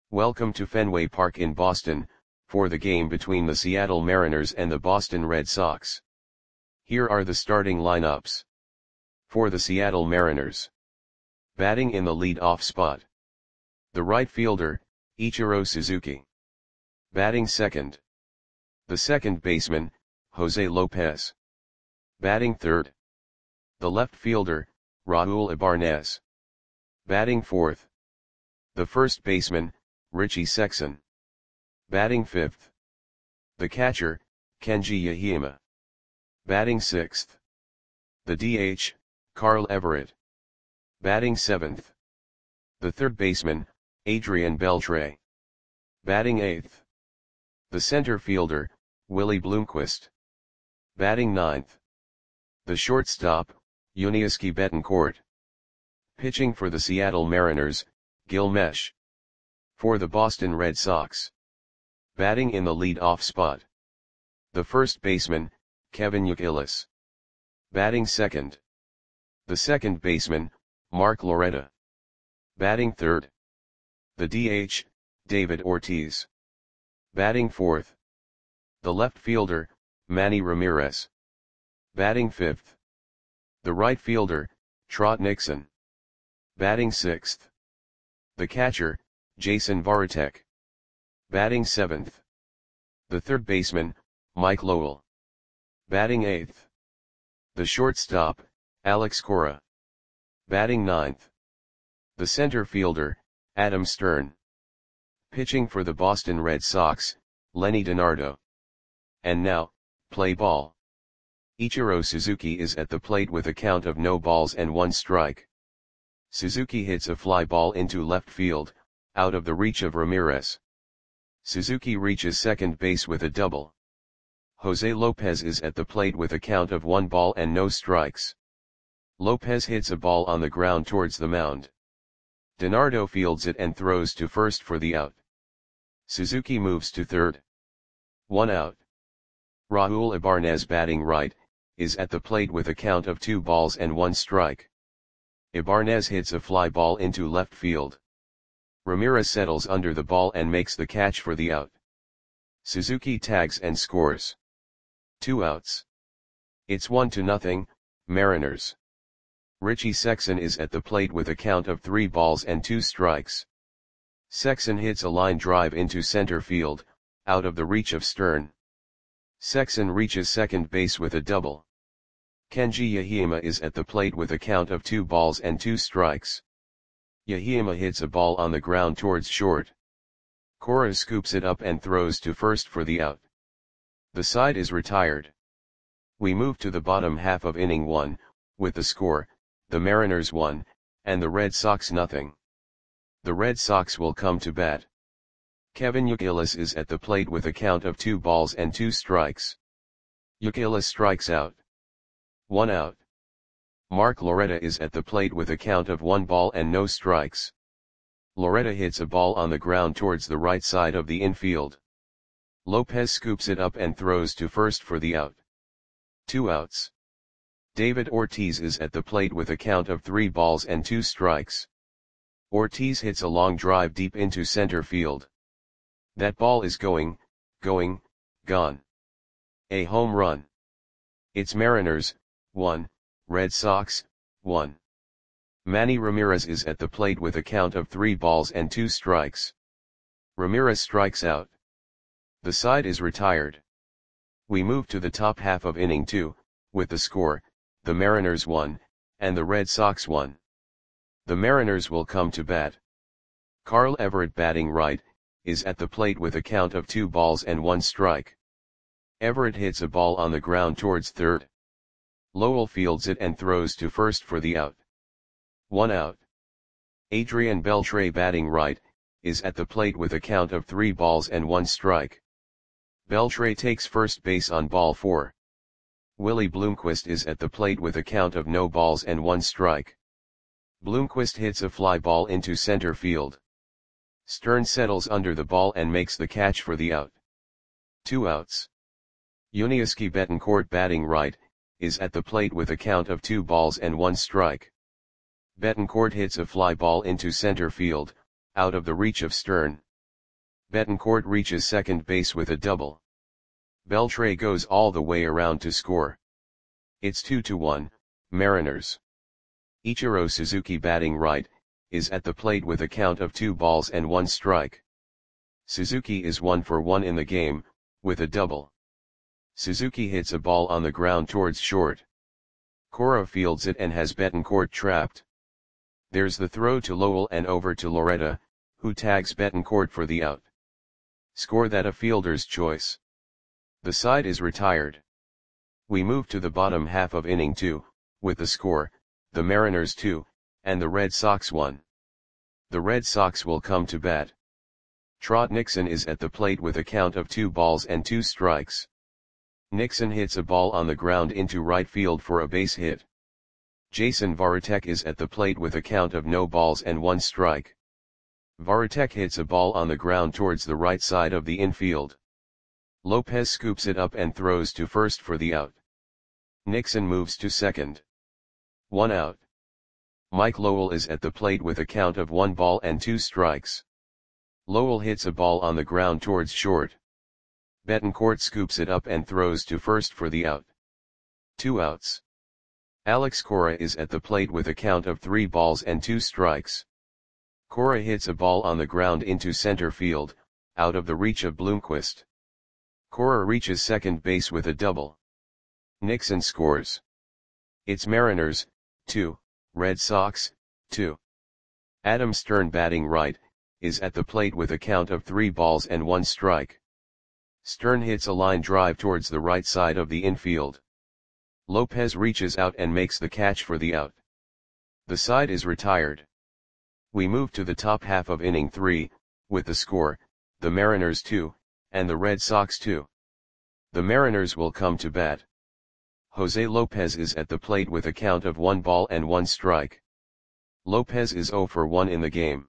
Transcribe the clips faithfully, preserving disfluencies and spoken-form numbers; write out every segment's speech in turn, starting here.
Welcome to Fenway Park in Boston, for the game between the Seattle Mariners and the Boston Red Sox. Here are the starting lineups. For the Seattle Mariners. Batting in the lead-off spot. The right fielder, Ichiro Suzuki. Batting second. The second baseman, Jose Lopez. Batting third. The left fielder, Raul Ibarnez. Batting fourth. The first baseman, Richie Sexson. Batting fifth. The catcher, Kenji Yahima. Batting sixth. The D H, Carl Everett. Batting seventh. The third baseman, Adrian Beltre. Batting eighth. The center fielder, Willie Bloomquist. Batting ninth. The shortstop, Yuniesky Betancourt. Pitching for the Seattle Mariners, Gil Meche. For the Boston Red Sox. Batting in the lead-off spot. The first baseman, Kevin Youkilis. Batting second. The second baseman, Mark Loretta. Batting third. The D H, David Ortiz. Batting fourth. The left fielder, Manny Ramirez. Batting fifth. The right fielder, Trot Nixon. Batting sixth. The catcher, Jason Varitek. Batting seventh. The third baseman, Mike Lowell. Batting eighth. The shortstop, Alex Cora. Batting ninth. The center fielder, Adam Stern. Pitching for the Boston Red Sox, Lenny DiNardo. And now, play ball. Ichiro Suzuki is at the plate with a count of no balls and one strike. Suzuki hits a fly ball into left field, out of the reach of Ramirez. Suzuki reaches second base with a double. Jose Lopez is at the plate with a count of one ball and no strikes. Lopez hits a ball on the ground towards the mound. DiNardo fields it and throws to first for the out. Suzuki moves to third. One out. Raul Ibarnez, batting right, is at the plate with a count of two balls and one strike. Ibarnez hits a fly ball into left field. Ramirez settles under the ball and makes the catch for the out. Suzuki tags and scores. Two outs. It's one to nothing, Mariners. Richie Sexson is at the plate with a count of three balls and two strikes. Sexson hits a line drive into center field, out of the reach of Stern. Sexson reaches second base with a double. Kenji Yahima is at the plate with a count of two balls and two strikes. Yahima hits a ball on the ground towards short. Cora scoops it up and throws to first for the out. The side is retired. We move to the bottom half of inning one, with the score, the Mariners one, and the Red Sox nothing. The Red Sox will come to bat. Kevin Youkilis is at the plate with a count of two balls and two strikes. Youkilis strikes out. One out. Mark Loretta is at the plate with a count of one ball and no strikes. Loretta hits a ball on the ground towards the right side of the infield. Lopez scoops it up and throws to first for the out. Two outs. David Ortiz is at the plate with a count of three balls and two strikes. Ortiz hits a long drive deep into center field. That ball is going, going, gone. A home run. It's Mariners, one, Red Sox, one. Manny Ramirez is at the plate with a count of three balls and two strikes. Ramirez strikes out. The side is retired. We move to the top half of inning two, with the score, the Mariners one, and the Red Sox one. The Mariners will come to bat. Carl Everett, batting right, is at the plate with a count of two balls and one strike. Everett hits a ball on the ground towards third. Lowell fields it and throws to first for the out. One out. Adrian Beltre, batting right, is at the plate with a count of three balls and one strike. Beltre takes first base on ball four. Willie Bloomquist is at the plate with a count of no balls and one strike. Bloomquist hits a fly ball into center field. Stern settles under the ball and makes the catch for the out. Two outs. Yuniesky Betancourt, batting right, is at the plate with a count of two balls and one strike. Betancourt hits a fly ball into center field, out of the reach of Stern. Betancourt reaches second base with a double. Beltre goes all the way around to score. It's two to one, Mariners. Ichiro Suzuki, batting right, is at the plate with a count of two balls and one strike. Suzuki is one for one in the game, with a double. Suzuki hits a ball on the ground towards short. Cora fields it and has Betancourt trapped. There's the throw to Lowell and over to Loretta, who tags Betancourt for the out. Score that a fielder's choice. The side is retired. We move to the bottom half of inning two, with the score, the Mariners two, and the Red Sox one. The Red Sox will come to bat. Trot Nixon is at the plate with a count of two balls and two strikes. Nixon hits a ball on the ground into right field for a base hit. Jason Varitek is at the plate with a count of no balls and one strike. Varitek hits a ball on the ground towards the right side of the infield. Lopez scoops it up and throws to first for the out. Nixon moves to second. One out. Mike Lowell is at the plate with a count of one ball and two strikes. Lowell hits a ball on the ground towards short. Betancourt scoops it up and throws to first for the out. Two outs. Alex Cora is at the plate with a count of three balls and two strikes. Cora hits a ball on the ground into center field, out of the reach of Bloomquist. Cora reaches second base with a double. Nixon scores. It's Mariners, two, Red Sox, two. Adam Stern, batting right, is at the plate with a count of three balls and one strike. Stern hits a line drive towards the right side of the infield. Lopez reaches out and makes the catch for the out. The side is retired. We move to the top half of inning three, with the score, the Mariners two, and the Red Sox two. The Mariners will come to bat. Jose Lopez is at the plate with a count of one ball and one strike. Lopez is zero for one in the game.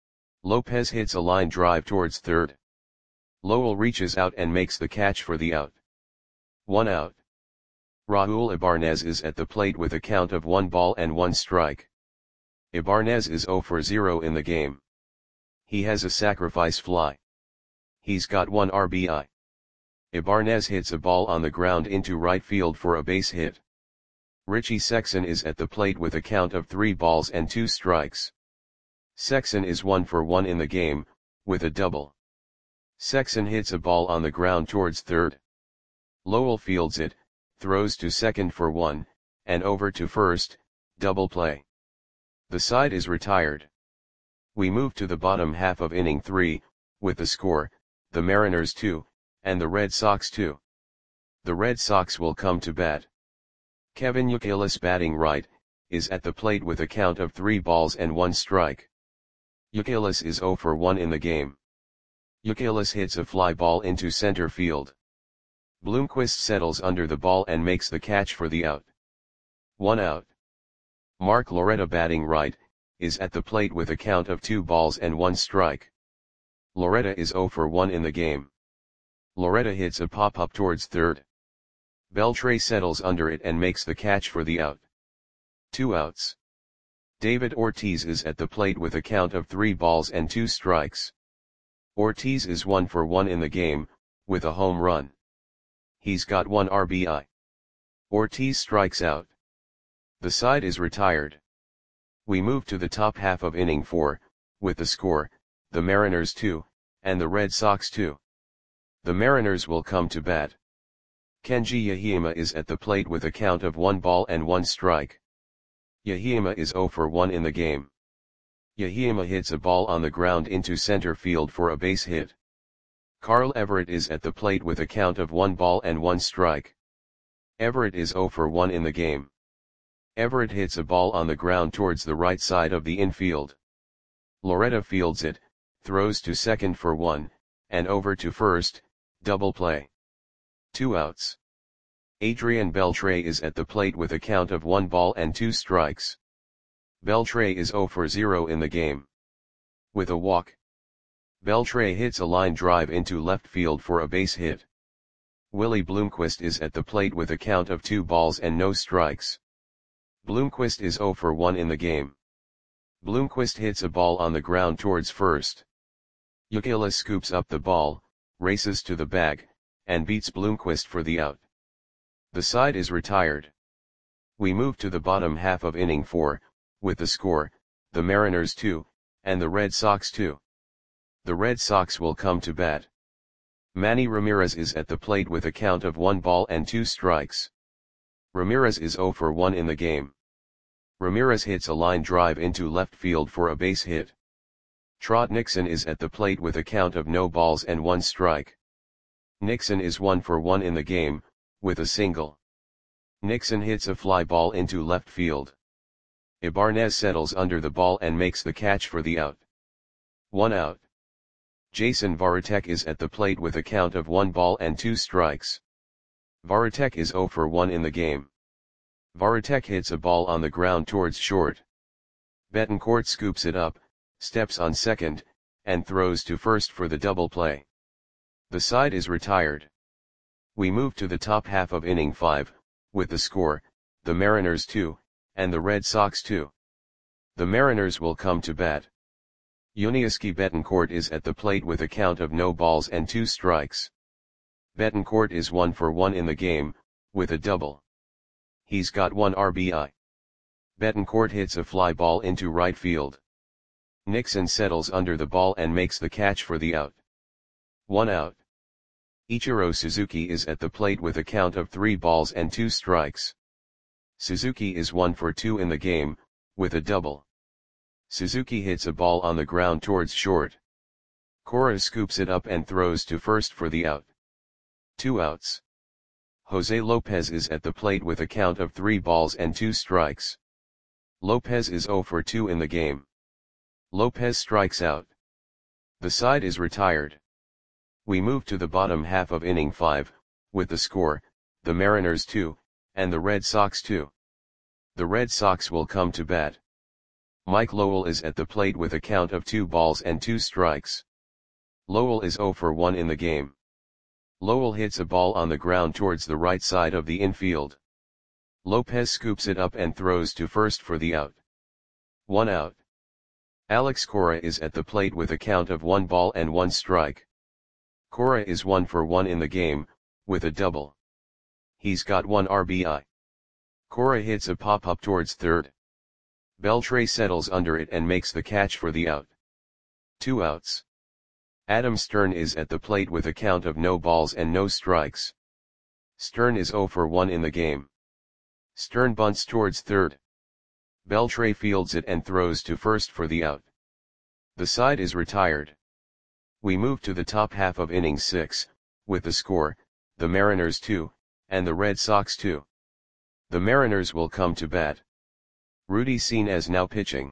Lopez hits a line drive towards third. Lowell reaches out and makes the catch for the out. One out. Raul Ibanez is at the plate with a count of one ball and one strike. Ibanez is zero for zero in the game. He has a sacrifice fly. He's got one R B I. Ibanez hits a ball on the ground into right field for a base hit. Richie Sexson is at the plate with a count of three balls and two strikes. Sexson is one for one in the game, with a double. Sexson hits a ball on the ground towards third. Lowell fields it, throws to second for one, and over to first, double play. The side is retired. We move to the bottom half of inning three, with the score, the Mariners two, and the Red Sox two. The Red Sox will come to bat. Kevin Youkilis, batting right, is at the plate with a count of three balls and one strike. Youkilis is zero for one in the game. Youkilis hits a fly ball into center field. Bloomquist settles under the ball and makes the catch for the out. One out. Mark Loretta, batting right, is at the plate with a count of two balls and one strike. Loretta is zero for one in the game. Loretta hits a pop-up towards third. Beltre settles under it and makes the catch for the out. Two outs. David Ortiz is at the plate with a count of three balls and two strikes. Ortiz is one for one in the game, with a home run. He's got one R B I. Ortiz strikes out. The side is retired. We move to the top half of inning four, with the score, the Mariners two, and the Red Sox two. The Mariners will come to bat. Kenji Yahima is at the plate with a count of one ball and one strike. Yahima is zero for one in the game. Yahima hits a ball on the ground into center field for a base hit. Carl Everett is at the plate with a count of one ball and one strike. Everett is zero for one in the game. Everett hits a ball on the ground towards the right side of the infield. Loretta fields it, throws to second for one, and over to first, double play. Two outs. Adrian Beltre is at the plate with a count of one ball and two strikes. Beltre is zero for zero in the game. With a walk. Beltre hits a line drive into left field for a base hit. Willie Bloomquist is at the plate with a count of two balls and no strikes. Bloomquist is zero for one in the game. Bloomquist hits a ball on the ground towards first. Youkilis scoops up the ball, races to the bag, and beats Bloomquist for the out. The side is retired. We move to the bottom half of inning four, with the score, the Mariners two, and the Red Sox two. The Red Sox will come to bat. Manny Ramirez is at the plate with a count of one ball and two strikes. Ramirez is zero for one in the game. Ramirez hits a line drive into left field for a base hit. Trot Nixon is at the plate with a count of no balls and one strike. Nixon is one for one in the game, with a single. Nixon hits a fly ball into left field. Ibarnez settles under the ball and makes the catch for the out. One out. Jason Varitek is at the plate with a count of one ball and two strikes. Varitek is zero for one in the game. Varitek hits a ball on the ground towards short. Betancourt scoops it up, steps on second, and throws to first for the double play. The side is retired. We move to the top half of inning five, with the score, the Mariners two, and the Red Sox two. The Mariners will come to bat. Yuniesky Betancourt is at the plate with a count of no balls and two strikes. Betancourt is one for one in the game, with a double. He's got one R B I. Betancourt hits a fly ball into right field. Nixon settles under the ball and makes the catch for the out. One out. Ichiro Suzuki is at the plate with a count of three balls and two strikes. Suzuki is one for two in the game, with a double. Suzuki hits a ball on the ground towards short. Cora scoops it up and throws to first for the out. Two outs. Jose Lopez is at the plate with a count of three balls and two strikes. Lopez is zero for two in the game. Lopez strikes out. The side is retired. We move to the bottom half of inning five, with the score, the Mariners two, and the Red Sox two. The Red Sox will come to bat. Mike Lowell is at the plate with a count of two balls and two strikes. Lowell is zero for one in the game. Lowell hits a ball on the ground towards the right side of the infield. Lopez scoops it up and throws to first for the out. One out. Alex Cora is at the plate with a count of one ball and one strike. Cora is one for one in the game, with a double. He's got one R B I. Cora hits a pop-up towards third. Beltre settles under it and makes the catch for the out. Two outs. Adam Stern is at the plate with a count of no balls and no strikes. Stern is zero for one in the game. Stern bunts towards third. Beltre fields it and throws to first for the out. The side is retired. We move to the top half of inning six, with the score, the Mariners two, and the Red Sox two. The Mariners will come to bat. Rudy Sinez now pitching.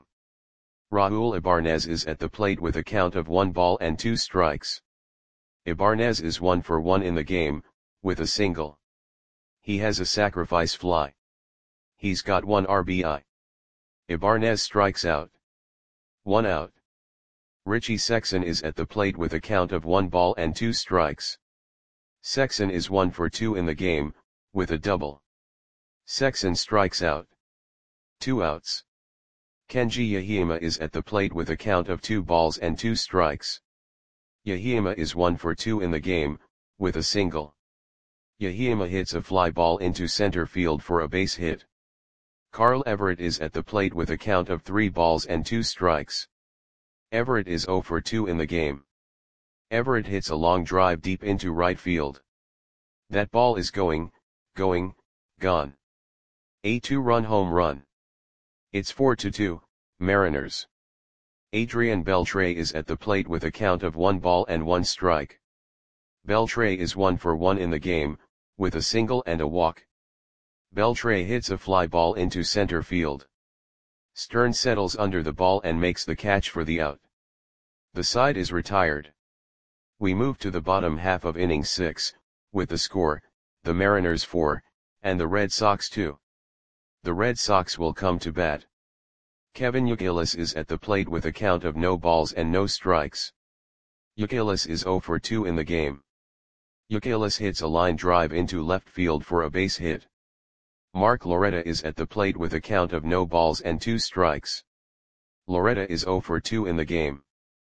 Raul Ibarnez is at the plate with a count of one ball and two strikes. Ibarnez is one for one in the game, with a single. He has a sacrifice fly. He's got one R B I. Ibarnez strikes out. One out. Richie Sexson is at the plate with a count of one ball and two strikes. Sexson is one for two in the game, with a double. Sexson strikes out. Two outs. Kenji Yahima is at the plate with a count of two balls and two strikes. Yahima is one for two in the game, with a single. Yahima hits a fly ball into center field for a base hit. Carl Everett is at the plate with a count of three balls and two strikes. Everett is zero for two in the game. Everett hits a long drive deep into right field. That ball is going, going, gone. A two-run home run. It's four to two, Mariners. Adrian Beltre is at the plate with a count of one ball and one strike. Beltre is one for one in the game, with a single and a walk. Beltre hits a fly ball into center field. Stern settles under the ball and makes the catch for the out. The side is retired. We move to the bottom half of inning six, with the score, the Mariners four, and the Red Sox two. The Red Sox will come to bat. Kevin Youkilis is at the plate with a count of no balls and no strikes. Youkilis is zero for two in the game. Youkilis hits a line drive into left field for a base hit. Mark Loretta is at the plate with a count of no balls and two strikes. Loretta is zero for two in the game.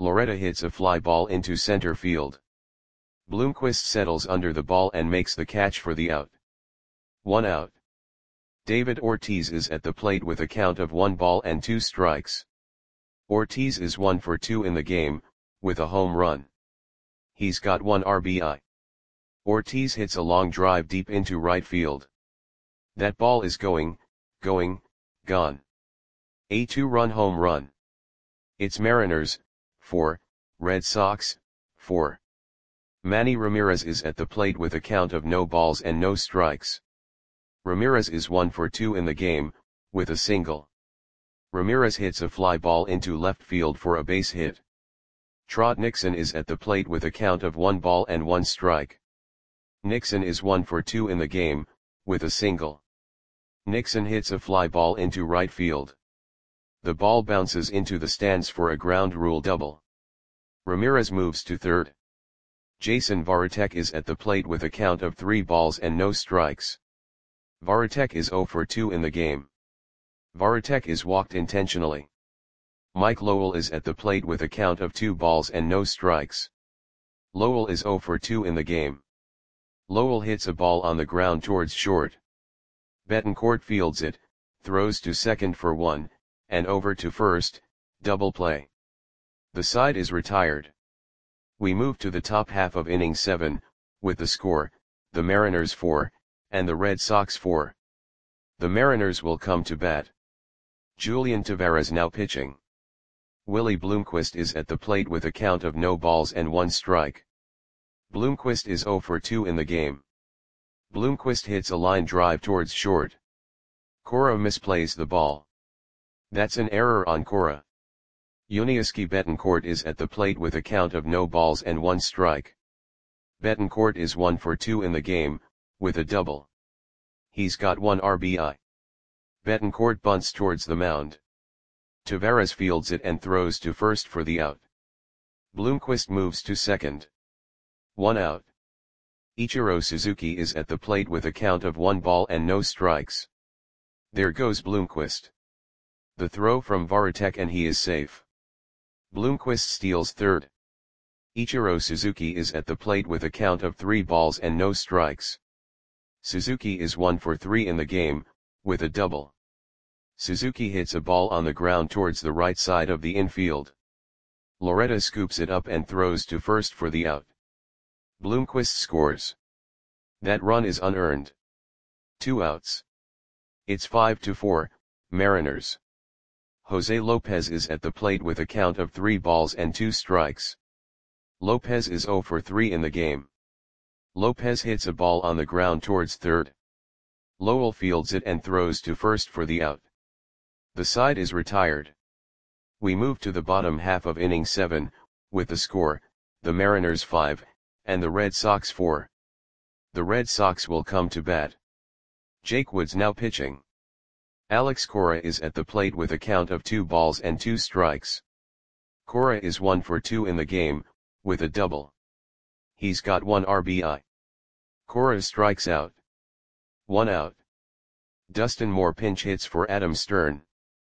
Loretta hits a fly ball into center field. Bloomquist settles under the ball and makes the catch for the out. One out. David Ortiz is at the plate with a count of one ball and two strikes. Ortiz is one for two in the game, with a home run. He's got one R B I. Ortiz hits a long drive deep into right field. That ball is going, going, gone. A two-run home run. It's Mariners, four, Red Sox, four. Manny Ramirez is at the plate with a count of no balls and no strikes. Ramirez is one for two in the game, with a single. Ramirez hits a fly ball into left field for a base hit. Trot Nixon is at the plate with a count of one ball and one strike. Nixon is one for two in the game, with a single. Nixon hits a fly ball into right field. The ball bounces into the stands for a ground rule double. Ramirez moves to third. Jason Varitek is at the plate with a count of three balls and no strikes. Varitek is zero for two in the game. Varitek is walked intentionally. Mike Lowell is at the plate with a count of two balls and no strikes. Lowell is zero for two in the game. Lowell hits a ball on the ground towards short. Betancourt fields it, throws to second for one, and over to first, double play. The side is retired. We move to the top half of inning seven, with the score, the Mariners four, and the Red Sox four. The Mariners will come to bat. Julian Taveras now pitching. Willie Bloomquist is at the plate with a count of no balls and one strike. Bloomquist is zero for two in the game. Bloomquist hits a line drive towards short. Cora misplays the ball. That's an error on Cora. Yuniesky Betancourt is at the plate with a count of no balls and one strike. Betancourt is one for two in the game, with a double. He's got one R B I. Betancourt bunts towards the mound. Taveras fields it and throws to first for the out. Bloomquist moves to second. One out. Ichiro Suzuki is at the plate with a count of one ball and no strikes. There goes Bloomquist. The throw from Varitek and he is safe. Bloomquist steals third. Ichiro Suzuki is at the plate with a count of three balls and no strikes. Suzuki is one for three in the game, with a double. Suzuki hits a ball on the ground towards the right side of the infield. Loretta scoops it up and throws to first for the out. Bloomquist scores. That run is unearned. Two outs. It's five to four, Mariners. Jose Lopez is at the plate with a count of three balls and two strikes. Lopez is zero for three in the game. Lopez hits a ball on the ground towards third. Lowell fields it and throws to first for the out. The side is retired. We move to the bottom half of inning seven, with the score, the Mariners five, and the Red Sox four. The Red Sox will come to bat. Jake Woods now pitching. Alex Cora is at the plate with a count of two balls and two strikes. Cora is one for two in the game, with a double. He's got one R B I. Cora strikes out. One out. Dustin Moore pinch hits for Adam Stern.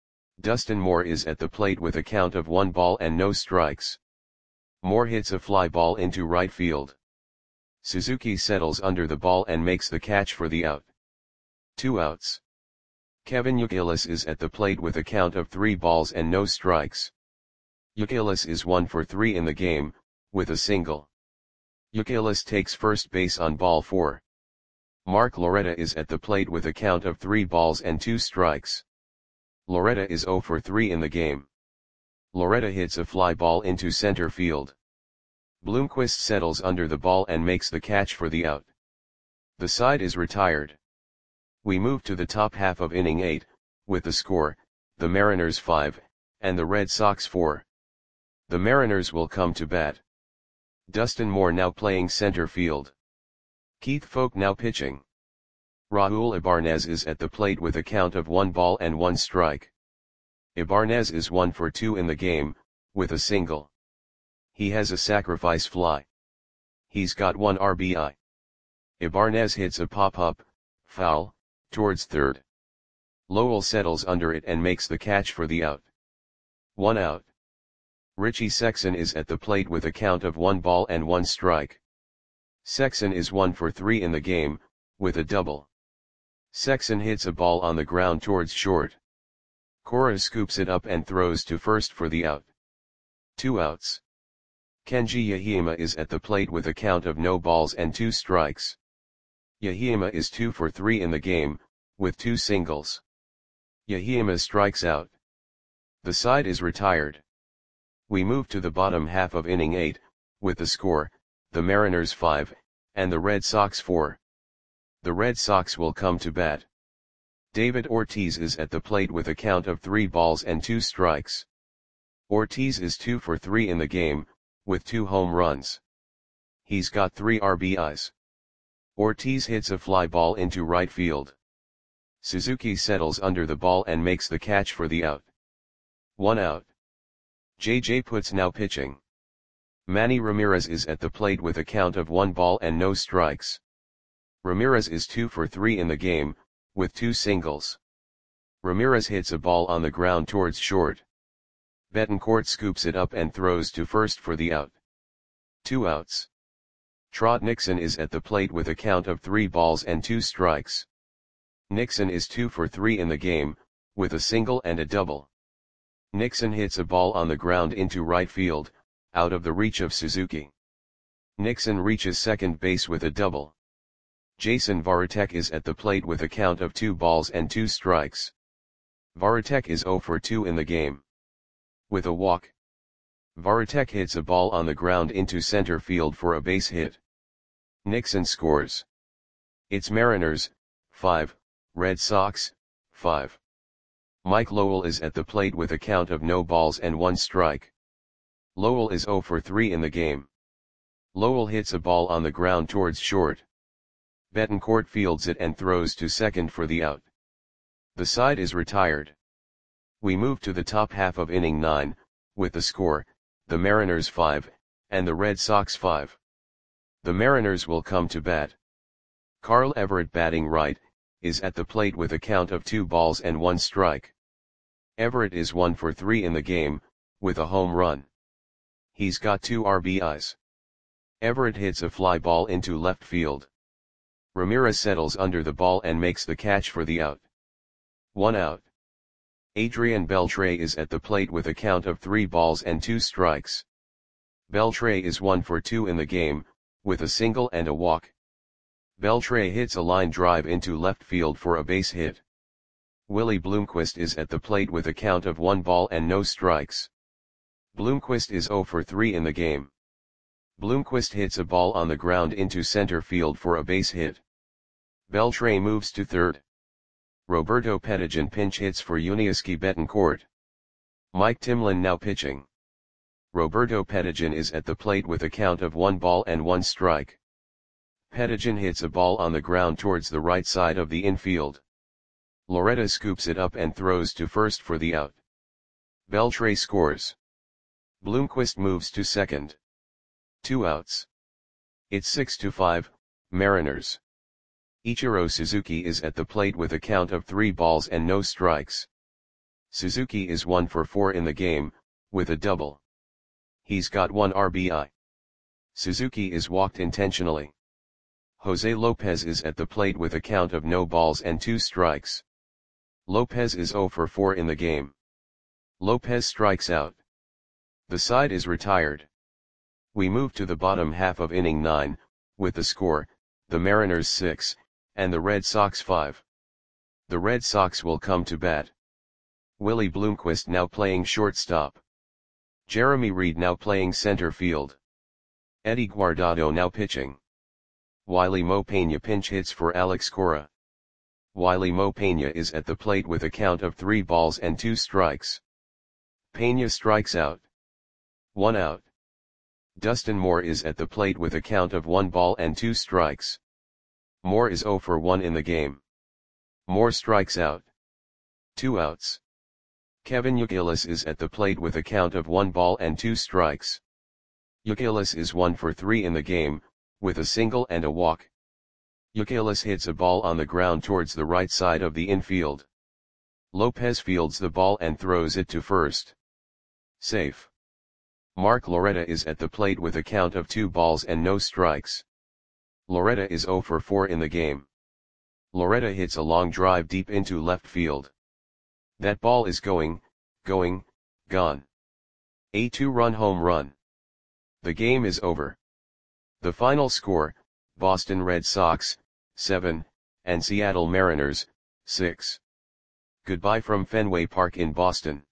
Dustin Moore is at the plate with a count of one ball and no strikes. Moore hits a fly ball into right field. Suzuki settles under the ball and makes the catch for the out. Two outs. Kevin Youkilis is at the plate with a count of three balls and no strikes. Youkilis is one for three in the game, with a single. Youkilis takes first base on ball four. Mark Loretta is at the plate with a count of three balls and two strikes. Loretta is zero for three in the game. Loretta hits a fly ball into center field. Bloomquist settles under the ball and makes the catch for the out. The side is retired. We move to the top half of inning eight, with the score, the Mariners five, and the Red Sox four. The Mariners will come to bat. Dustin Moore now playing center field. Keith Folk now pitching. Raul Ibanez is at the plate with a count of one ball and one strike. Ibanez is one for two in the game, with a single. He has a sacrifice fly. He's got one R B I. Ibanez hits a pop-up, foul, towards third. Lowell settles under it and makes the catch for the out. One out. Richie Sexson is at the plate with a count of one ball and one strike. Sexson is one for three in the game, with a double. Sexson hits a ball on the ground towards short. Cora scoops it up and throws to first for the out. Two outs. Kenji Yahima is at the plate with a count of no balls and two strikes. Yahima is two for three in the game, with two singles. Yahima strikes out. The side is retired. We move to the bottom half of inning eight, with the score, the Mariners five, and the Red Sox four. The Red Sox will come to bat. David Ortiz is at the plate with a count of three balls and two strikes. Ortiz is two for three in the game, with two home runs. He's got three R B Is. Ortiz hits a fly ball into right field. Suzuki settles under the ball and makes the catch for the out. One out. J J Putz now pitching. Manny Ramirez is at the plate with a count of one ball and no strikes. Ramirez is two for three in the game, with two singles. Ramirez hits a ball on the ground towards short. Betancourt scoops it up and throws to first for the out. Two outs. Trot Nixon is at the plate with a count of three balls and two strikes. Nixon is two for three in the game, with a single and a double. Nixon hits a ball on the ground into right field, out of the reach of Suzuki. Nixon reaches second base with a double. Jason Varitek is at the plate with a count of two balls and two strikes. Varitek is zero for two in the game. With a walk. Varitek hits a ball on the ground into center field for a base hit. Nixon scores. It's Mariners, five, Red Sox, five. Mike Lowell is at the plate with a count of no balls and one strike. Lowell is zero for three in the game. Lowell hits a ball on the ground towards short. Betancourt fields it and throws to second for the out. The side is retired. We move to the top half of inning nine, with the score, the Mariners five, and the Red Sox five. The Mariners will come to bat. Carl Everett, batting right, is at the plate with a count of two balls and one strike. Everett is one for three in the game, with a home run. He's got two R B Is. Everett hits a fly ball into left field. Ramirez settles under the ball and makes the catch for the out. One out. Adrian Beltre is at the plate with a count of three balls and two strikes. Beltre is one for two in the game, with a single and a walk. Beltre hits a line drive into left field for a base hit. Willie Bloomquist is at the plate with a count of one ball and no strikes. Bloomquist is zero for three in the game. Bloomquist hits a ball on the ground into center field for a base hit. Beltre moves to third. Roberto Pettigian pinch hits for Yuniesky Betancourt. Mike Timlin now pitching. Roberto Pettigian is at the plate with a count of one ball and one strike. Pettigian hits a ball on the ground towards the right side of the infield. Loretta scoops it up and throws to first for the out. Beltre scores. Bloomquist moves to second. Two outs. It's six to five, Mariners. Ichiro Suzuki is at the plate with a count of three balls and no strikes. Suzuki is one for four in the game, with a double. He's got one R B I. Suzuki is walked intentionally. Jose Lopez is at the plate with a count of no balls and two strikes. Lopez is zero for four in the game. Lopez strikes out. The side is retired. We move to the bottom half of inning nine, with the score, the Mariners six, and the Red Sox five. The Red Sox will come to bat. Willie Bloomquist now playing shortstop. Jeremy Reed now playing center field. Eddie Guardado now pitching. Wiley Mo Peña pinch hits for Alex Cora. Wiley Mo Peña is at the plate with a count of three balls and two strikes. Peña strikes out. One out. Dustin Moore is at the plate with a count of one ball and two strikes. Moore is zero for one in the game. Moore strikes out. Two outs. Kevin Youkilis is at the plate with a count of one ball and two strikes. Youkilis is one for three in the game, with a single and a walk. Youkilis hits a ball on the ground towards the right side of the infield. Lopez fields the ball and throws it to first. Safe. Mark Loretta is at the plate with a count of two balls and no strikes. Loretta is zero for four in the game. Loretta hits a long drive deep into left field. That ball is going, going, gone. A two-run home run. The game is over. The final score, Boston Red Sox, seven, and Seattle Mariners, six. Goodbye from Fenway Park in Boston.